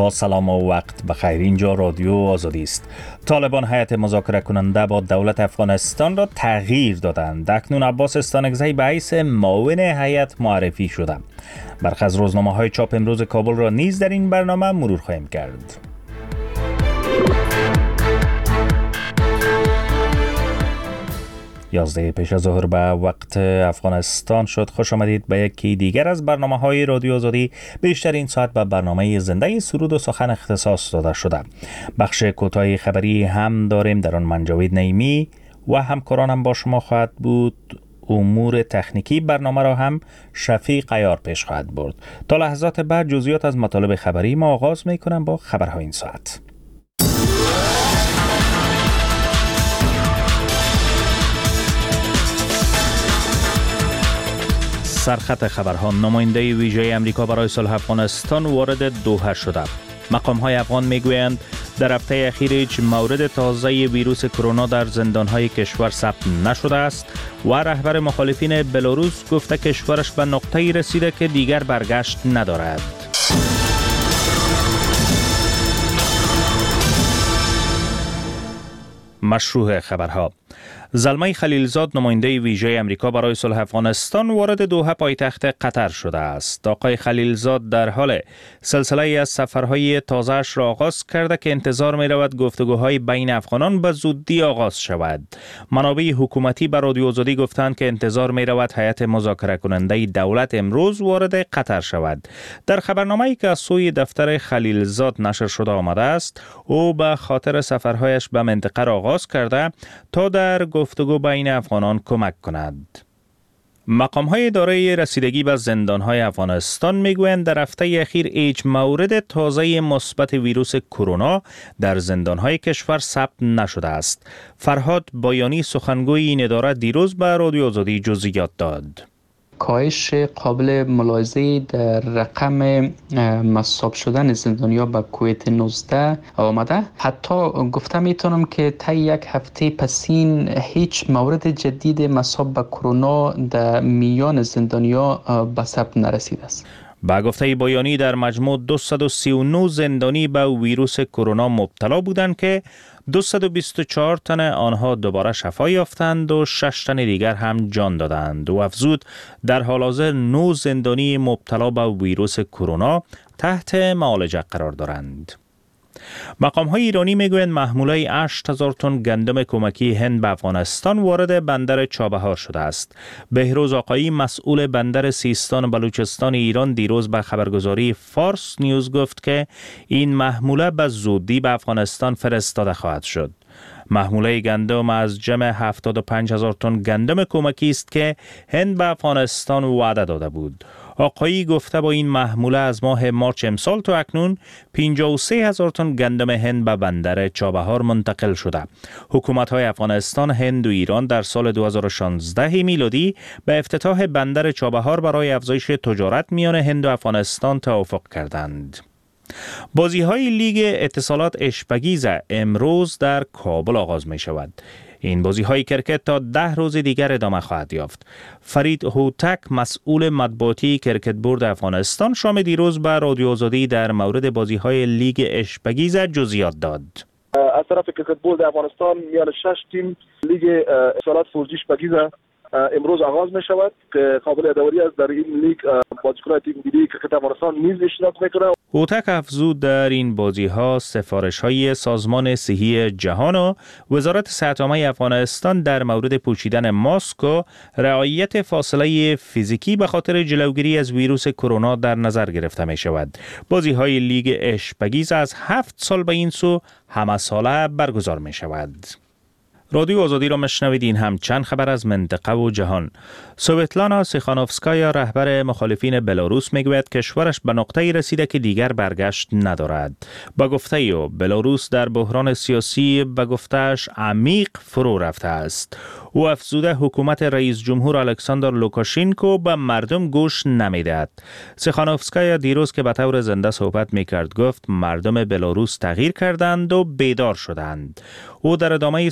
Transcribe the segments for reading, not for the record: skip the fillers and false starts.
با سلام و وقت بخیر. اینجا رادیو آزادی است. طالبان هیئت مذاکره کننده با دولت افغانستان را تغییر دادند. اکنون عباس استانکزی به حیث معاون هیئت معرفی شده. برخی از روزنامه‌های چاپ امروز کابل را نیز در این برنامه مرور خواهیم کرد. 11 پیش از ظهر به وقت افغانستان شد. خوش آمدید به یکی دیگر از برنامه‌های رادیو آزادی. بیشتر این ساعت به برنامه زنده سرود و سخن اختصاص داده شده. بخش کوتاه خبری هم داریم، در آن من جاوید نعیمی و همکارانم با شما خواهد بود. امور تکنیکی برنامه را هم شفیق عیار پیش خواهد برد. تا لحظات بعد جزئیات از مطالب خبری ما آغاز می‌کنم با خبرهای این ساعت. سرخط خبرها: نماینده ویژه امریکا برای صلح افغانستان وارد دوحه شده. مقام‌های افغان میگویند در هفته اخیر هیچ مورد تازه ویروس کرونا در زندان‌های کشور ثبت نشده است و رهبر مخالفین بلاروس گفته کشورش به نقطه‌ای رسیده که دیگر برگشت ندارد. مشروع خبرها: زلمه خلیلزاد نماینده ویژه امریکا برای صلح افغانستان وارد دوحه پایتخت قطر شده است. آقای خلیلزاد در حال سلسله از سفرهای تازه‌اش را آغاز کرده که انتظار می رود گفتگوهای بین افغانان به زودی آغاز شود. منابع حکومتی به رادیو آزادی گفتند که انتظار می رود هیئت مذاکره کننده دولت امروز وارد قطر شود. در خبرنامه‌ای که از سوی دفتر خلیلزاد نشر شده آمده است، او به خاطر سفرهایش به منطقه را آغاز کرده تا در گفتگو بین افغانان کمک کند. مقام‌های دارای رسیدگی به زندان‌های افغانستان میگویند در هفته اخیر هیچ مورد تازه مثبت ویروس کرونا در زندان‌های کشور ثبت نشده است. فرهاد بایانی سخنگوی این اداره دیروز به رادیو آزادی جزئیات داد. کاهش قابل ملاحظه‌ای در رقم مصاب شدن زندانیا به کووید 19 آمده. حتی گفته میتونم که تا یک هفته پسین هیچ مورد جدید مصاب به کرونا در میان زندانیا به ثبت نرسیده است. با گفته بایانی در مجموع 239 زندانی به ویروس کرونا مبتلا بودند که 224 تن آنها دوباره شفا یافتند و 6 تن دیگر هم جان دادند. و افزود در حال حاضر 9 زندانی مبتلا به ویروس کرونا تحت معالجه قرار دارند. مقام‌های ایرانی میگویند محموله 8000 تن گندم کمکی هند به افغانستان وارد بندر چابهار شده است. بهروز آقایی مسئول بندر سیستان و بلوچستان ایران دیروز به خبرگزاری فارس نیوز گفت که این محموله به زودی به افغانستان فرستاده خواهد شد. محموله گندم از جمع 75000 تن گندم کمکی است که هند به افغانستان وعده داده بود. آقایی گفته با این محموله از ماه مارچ امسال تا اکنون 53000 تن گندم هند به بندر چابهار منتقل شده. حکومت‌های افغانستان، هند و ایران در سال 2016 میلادی به افتتاح بندر چابهار برای افزایش تجارت میان هند و افغانستان توافق کردند. بازی‌های لیگ اتصالات اشپگیزه امروز در کابل آغاز می شود. این بازی‌های کرکت تا 10 روز دیگر ادامه خواهد یافت. فرید هوتک مسئول مطبوعاتی کرکت بورد افغانستان شام دیروز به رادیو آزادی در مورد بازی‌های لیگ اشپگیزه جزئیات داد. از طرف کرکت بورد افغانستان میان 6 تیم لیگ اتصالات فورجی اشپگیزه امروز آغاز می شود که قابل یادآوری است در این لیگ بازیکنان تیم ملی کرکت افغانستان نیز اشتراک می‌کنند. هوتک افزود در این بازی‌ها سفارش‌های سازمان صحی جهان و وزارت صحت عامه افغانستان در مورد پوشیدن ماسک و رعایت فاصله فیزیکی به خاطر جلوگیری از ویروس کرونا در نظر گرفته می‌شود. بازی‌های لیگ اشپگیز از 7 سال به این سو همه ساله برگزار می‌شود. رادیو آزادی را مشنوید. این هم چند خبر از منطقه و جهان. سویتلانا سیخانوفسکایا رهبر مخالفین بلاروس میگوید کشورش به نقطه‌ای رسیده که دیگر برگشت ندارد. با گفته او بلاروس در بحران سیاسی به گفته‌اش عمیق فرو رفته است. او افزوده حکومت رئیس جمهور الکساندر لوکاشنکو به مردم گوش نمیدهد. سیخانوفسکایا دیروز که به طور زنده صحبت میکرد گفت مردم بلاروس تغییر کردند و بیدار شدند. او در ادامه سخنانش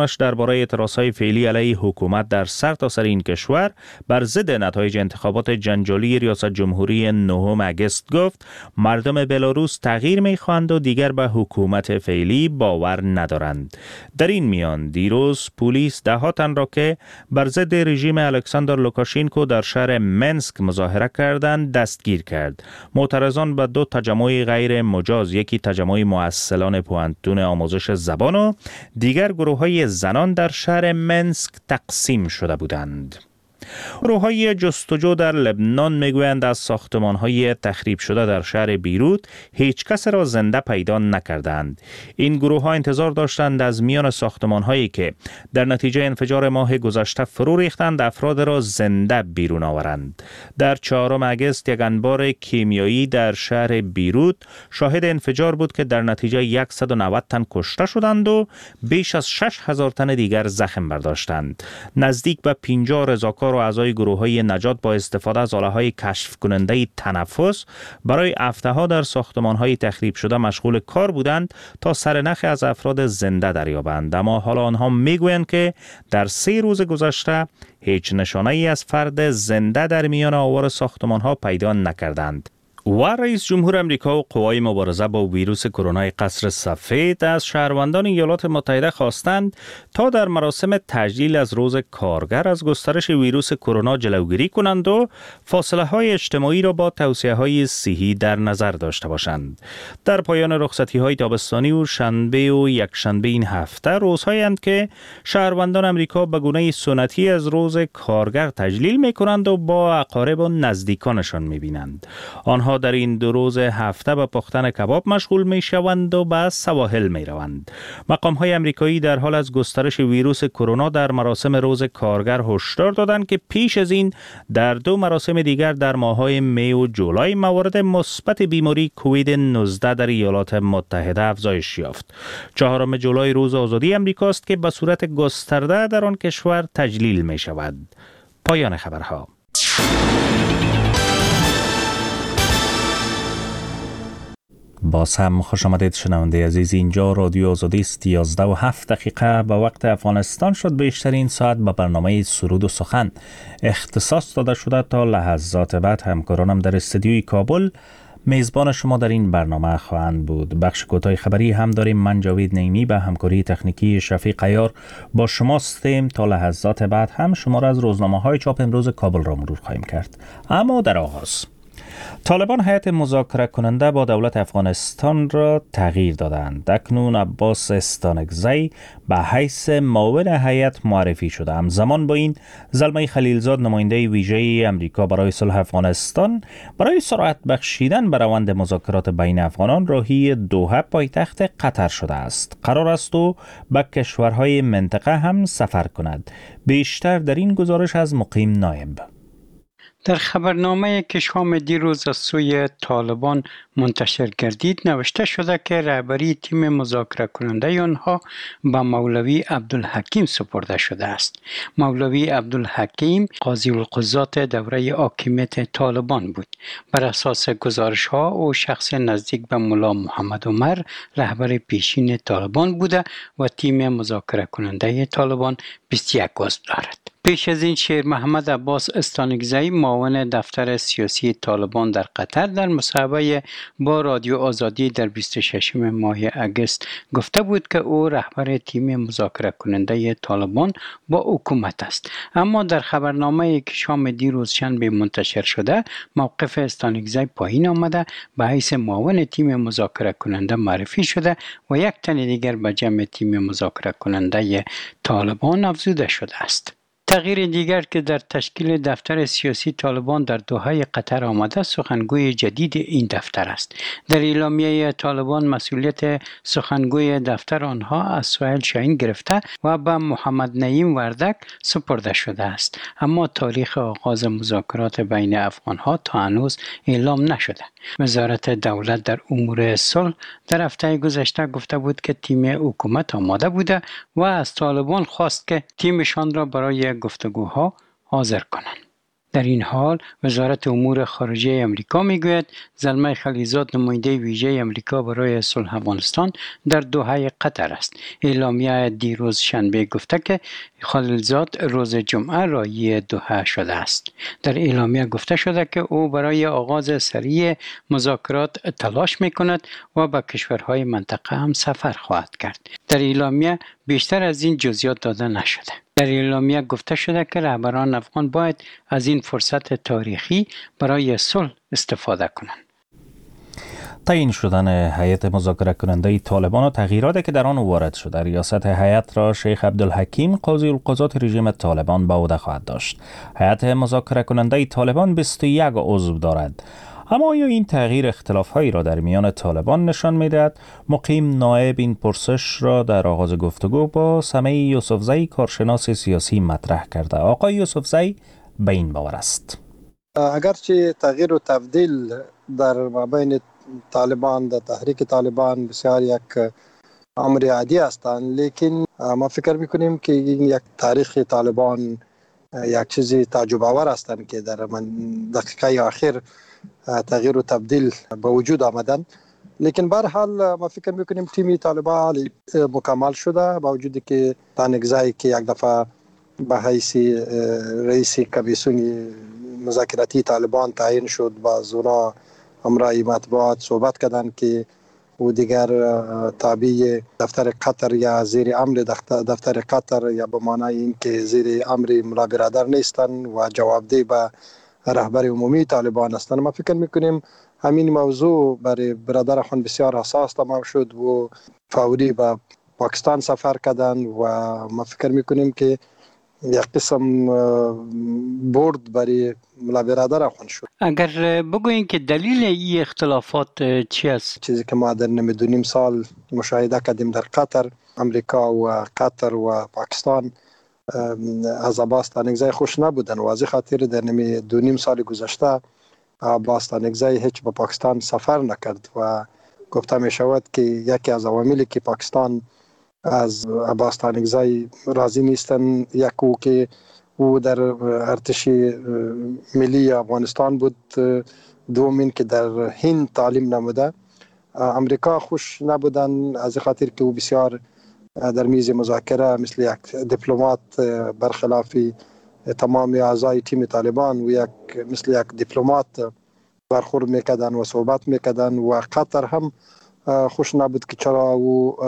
نامش درباره اعتراضهای فعلی علیه حکومت در سرتاسر این کشور بر ضد نتایج انتخابات جنجالی ریاست جمهوری 9 اگست گفت مردم بلاروس تغییر می‌خواهند و دیگر به حکومت فعلی باور ندارند. در این میان دیروز پلیس 10 تن را که بر ضد رژیم الکساندر لوکاشینکو در شهر منسک مظاهره کردند دستگیر کرد. معترضان به 2 تجمع غیر مجاز، یکی تجمع مؤسسان پوهنتون آموزش زبان و دیگر گروه‌های زنان در شهر منسک تقسیم شده بودند. گروه‌های جستجو در لبنان میگویند از ساختمان‌های تخریب شده در شهر بیروت هیچ کس را زنده پیدا نکردند. این گروه‌ها انتظار داشتند از میان ساختمان‌هایی که در نتیجه انفجار ماه گذشته فرو ریختند افراد را زنده بیرون آورند. در 4 اگست یک انبار کیمیایی در شهر بیروت شاهد انفجار بود که در نتیجه 190 تن کشته شدند و بیش از 6000 تن دیگر زخم برداشتند. نزدیک به 50 رضاکار و اعضای گروه‌های نجات با استفاده از آله‌های کشف کننده تنفس برای هفته‌ها در ساختمان‌های تخریب شده مشغول کار بودند تا سرنخ از افراد زنده دریابند، اما حالا آنها میگویند که در 3 روز گذشته هیچ نشانه‌ای از فرد زنده در میان آوار ساختمان‌ها پیدا نکردند. و رئیس جمهور امریکا و قوای مبارزه با ویروس کرونا قصر سفید از شهروندان ایالات متحده خواستند تا در مراسم تجلیل از روز کارگر از گسترش ویروس کرونا جلوگیری کنند و فاصله‌های اجتماعی را با توصیه‌های صحی در نظر داشته باشند. در پایان رخصتی‌های تابستانی و شنبه و یکشنبه این هفته روزهایند که شهروندان امریکا به گونه سنتی از روز کارگر تجلیل می‌کنند و با اقارب و نزدیکانشان می‌بینند. آنها در این 2 روز هفته به پختن کباب مشغول می شوند و به سواحل می روند. مقام‌های امریکایی در حال از گسترش ویروس کرونا در مراسم روز کارگر هشدار دادند که پیش از این در 2 مراسم دیگر در ماه‌های می و جولای موارد مثبت بیماری کووید 19 در ایالات متحده افزایش یافت. 4 جولای روز آزادی امریکاست که به صورت گسترده در آن کشور تجلیل می شود. پایان خبرها. باز هم خوش آمدید شنونده عزیز، اینجا رادیو آزادی است. 11:07 به وقت افغانستان شد. بیشترین ساعت به برنامه سرود و سخن اختصاص داده شده. تا لحظات بعد همکارانم در استودیوی کابل میزبان شما در این برنامه خواهند بود. بخش کوتاه خبری هم داریم. من جاوید نعیمی به همکاری تکنیکی شفیق عیار با شما هستیم. تا لحظات بعد هم شما را از روزنامه‌های چاپ امروز کابل را مرور خواهیم کرد. اما در آغاز طالبان هیئت مذاکره کننده با دولت افغانستان را تغییر دادند. اکنون عباس استانکزی به حیث معاون هیئت معرفی شده. همزمان با این زلمه خلیلزاد نماینده ویژه امریکا برای صلح افغانستان برای سرعت بخشیدن به روند مذاکرات بین افغانان راهی دوحه پایتخت قطر شده است. قرار است او به کشورهای منطقه هم سفر کند. بیشتر در این گزارش از مقیم نایب. در خبرنامه که شام دیروز از سوی طالبان منتشر گردید نوشته شده که رهبری تیم مذاکره کننده آنها به مولوی عبدالحکیم سپرده شده است. مولوی عبدالحکیم قاضی القضات دوره حاکمیت طالبان بود. بر اساس گزارش ها او شخص نزدیک به ملا محمد عمر رهبر پیشین طالبان بوده و تیم مذاکره کننده طالبان 21 عضو دارد. پیش از این شیر محمد عباس استانکزی معاون دفتر سیاسی طالبان در قطر در مصاحبه با رادیو آزادی در 26 ماه اگست گفته بود که او رهبر تیم مذاکره کننده طالبان با حکومت است. اما در خبرنامه که شام دیروز شنبه منتشر شده موقف استانکزی پایین آمده، به حیث معاون تیم مذاکره کننده معرفی شده و 1 تن دیگر به جمع تیم مذاکره کننده طالبان افزوده شده است. تغییر دیگر که در تشکیل دفتر سیاسی طالبان در دوحه قطر آمده سخنگوی جدید این دفتر است. در اعلامیه طالبان مسئولیت سخنگوی دفتر آنها از سهیل شاهین گرفته و به محمد نعیم وردک سپرده شده است، اما تاریخ آغاز مذاکرات بین افغانها تا هنوز اعلام نشده. وزارت دولت در امور صلح در هفته گذشته گفته بود که تیم حکومت آماده بوده و از طالبان خواست که تیمشان را برای گفتگوها حاضر کنند. در این حال وزارت امور خارجه امریکا میگوید زلمه خلیلزاد نماینده ویژه امریکا برای صلح افغانستان در دوحه قطر است. اعلامیه دیروز شنبه گفته که خلیلزاد روز جمعه راهی دوحه شده است. در اعلامیه گفته شده که او برای آغاز سریع مذاکرات تلاش میکند و به کشورهای منطقه هم سفر خواهد کرد. در اعلامیه بیشتر از این جزئیات داده نشده. در اعلامیه گفته شده که رهبران افغان باید از این فرصت تاریخی برای صلح استفاده کنند. تعیین شدن هیئت مذاکره کننده طالبان و تغییراتی که در آن وارد شده، ریاست هیئت را شیخ عبدالحکیم قاضی القضات رژیم طالبان به عهده خواهد داشت. هیئت مذاکره کننده طالبان 21 عضو دارد. اما آیا این تغییر اختلاف‌هایی را در میان طالبان نشان می‌دهد؟ مقیم نایب این پرسش را در آغاز گفتگو با سمیع یوسفزئی کارشناس سیاسی مطرح کرده. آقای یوسفزئی به این باور است: اگرچه تغییر و تبدیل در مابین طالبان در تحریک طالبان بسیار یک امر عادی هستند، لیکن ما فکر می‌کنیم که این یک تاریخ طالبان یک چیزی تعجب آور هستند که در دقیقه آخر تغییر و تبدیل به وجود آمدن. لیکن به هر حال ما فکر میکنیم تیم طالبان مکمل شده، با وجودی که تانگزایی که یک دفعه به حیث رئیس کمیسیون مذاکراتی طالبان تعیین شد، با زونا امرای مطبوعات صحبت کردند که او دیگر تابع دفتر قطر یا زیر امر دفتر قطر یا به معنای اینکه زیر امر ملا برادر نیستند و جوابدهی به رهبر عمومی طالبان هستند. ما فکر میکنیم همین موضوع برای برادر خان بسیار حساس تمام شد و فوری به پاکستان سفر کردند و ما فکر میکنیم که یک قسم برد برای ملا برادر خان شد. اگر بگوییم که دلیل این اختلافات چی است؟ چیزی که ما در نیم سال مشاهده کردیم در قطر، امریکا و قطر و پاکستان از عباس تانگزای خوش نبودن و از خاطر در نیم سال گذشته عباس تانگزای هیچ به پاکستان سفر نکرد و گفته می شود که یکی از عواملی که پاکستان از عباس تانگزای راضی نیستن، یک او که او در ارتش ملی افغانستان بود، دومین که در هند تعلیم نموده. امریکا خوش نبودن از خاطر که او بسیار در میز مذاکره مثل یک دیپلمات برخلاف تمام اعضای تیم طالبان و مثل یک دیپلمات برخورد میکردن و صحبت میکردن و قطر هم خوش نبود که چرا او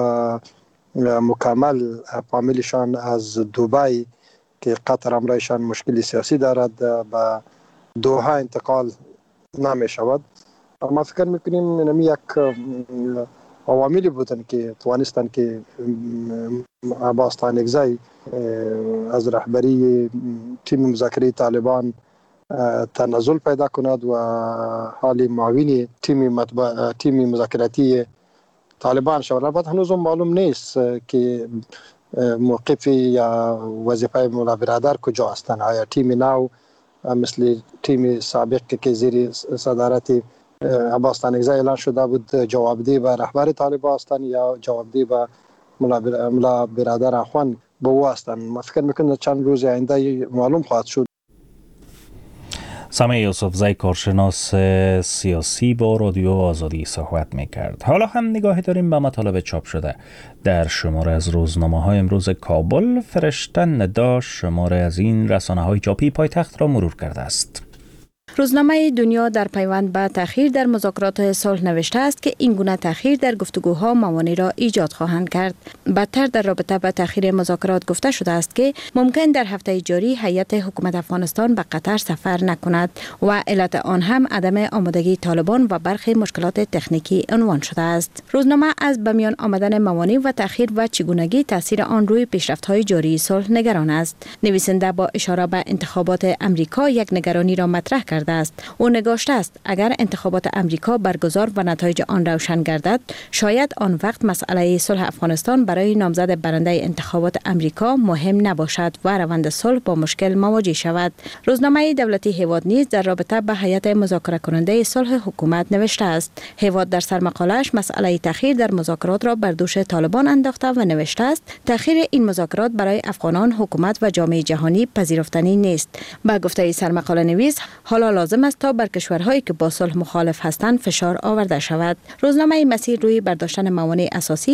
مکمل فامیلشان از دوبای که قطر امرایشان مشکل سیاسی دارد به دوحه انتقال نمی شود. ما فکر میکنیم نمی یک عواملی بودن که توانستن که عباس تانگزای از رهبری تیم مذاکره طالبان تنزل پیدا کند و حال معاون تیم مذاکراتی طالبان شود. البته هنوز معلوم نیست که موقف یا وظیفه ملا برادر کجا هستند. آیا تیم نو مثل تیم سابق که زیر صدارت عباس تانگزای اعلان شده بود جوابدهی به رهبر طالبان هستند یا جوابدهی به ملا برادر اخوان به او هستند؟ ما فکر میکنم چند روز آینده معلوم خواهد شد. سمیع یوسفزئی کارشناس سیاسی با رادیو آزادی صحبت میکرد. حالا هم نگاهی داریم به مطالب چاپ شده در شماره از روزنامه‌های امروز کابل. فرشته ندا شماره از این رسانه‌های چاپی پایتخت را مرور کرده است. روزنامه دنیا در پیوند به تأخیر در مذاکرات صلح نوشته است که این گونه تأخیر در گفتگوها موانع را ایجاد خواهند کرد. بدتر در رابطه با تأخیر مذاکرات گفته شده است که ممکن در هفته جاری هیئت حکومت افغانستان به قطر سفر نکند و علت آن هم عدم آمادگی طالبان و برخی مشکلات تکنیکی عنوان شده است. روزنامه از به میان آمدن موانع و تأخیر و چگونگی تاثیر آن روی پیشرفت‌های جاری صلح نگران است. نویسنده با اشاره به انتخابات امریکا یک نگرانی را مطرح کرد کرده است. او نگاشته است اگر انتخابات امریکا برگزار و نتایج آن روشن گردد، شاید آن وقت مسئله صلح افغانستان برای نامزد برنده انتخابات امریکا مهم نباشد و روند صلح با مشکل مواجه شود. روزنامه دولتی هیواد نیز در رابطه به هیئت مذاکره کننده صلح حکومت نوشته است. هیواد در سرمقاله‌اش مسئله تأخیر در مذاکرات را بر دوش طالبان انداخته و نوشته است تأخیر این مذاکرات برای افغانان، حکومت و جامعه جهانی پذیرفتنی نیست. با گفته سرمقاله نویس، حالا لازم است تا بر کشورهایی که با صلح مخالف هستند فشار آورده شود. روزنامه مسیر روی برداشتن موانع اساسی